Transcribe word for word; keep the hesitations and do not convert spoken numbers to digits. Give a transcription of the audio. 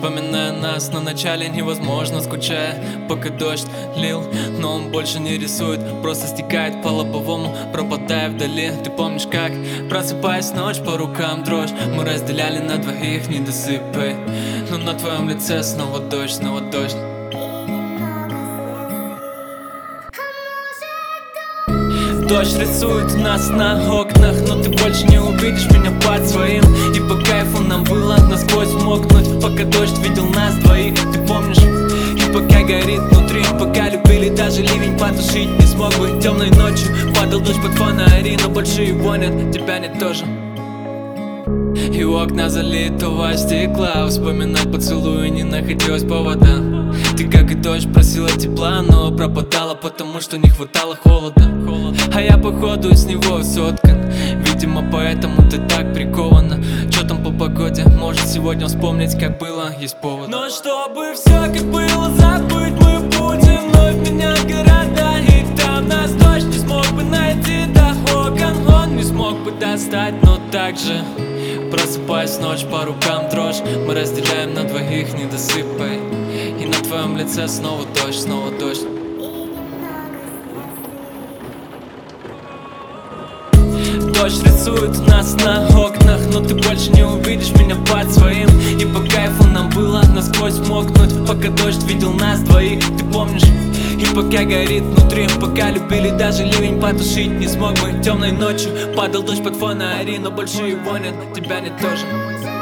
Вспоминая нас, но вначале невозможно, скучая, пока дождь лил. Но он больше не рисует, просто стекает по лобовому, пропадая вдали. Ты помнишь как, просыпаясь ночь, по рукам дрожь. Мы разделяли на двоих недосыпы, но на твоем лице снова дождь, снова дождь. Дождь рисует нас на окнах, но ты больше не увидишь меня под своим. И по кайфу нам было насквозь мокнуть, пока дождь видел нас двоих, ты помнишь? И пока горит внутри, пока любили, даже ливень потушить не смог бы. Темной ночью падал дождь под фонари, но больше его нет, тебя нет тоже. И у окна залитого стекла вспоминать поцелуи не находилось повода. Ты, как и дождь, просила тепла, но пропадала, потому что не хватало холода. А я походу с него соткан, видимо поэтому ты так прикована. Чё там по погоде, может сегодня вспомнить как было, есть повод. Но чтобы все как было забыть, мы будем вновь менять города. И там нас дождь не смог бы найти до окон, он не смог бы достать, но так же просыпаясь ночь, по рукам дрожь. Мы разделяем на двоих, не досыпай. И на твоем лице снова дождь, снова дождь. Дождь рисует нас на окнах, но ты больше не увидишь меня под своим. И по кайфу нам было насквозь мокнуть, пока дождь видел нас двоих, ты помнишь? И пока горит внутри, пока любили, даже ливень потушить не смог бы. Темной ночью падал дождь под фонари, но больше его нет, тебя нет тоже.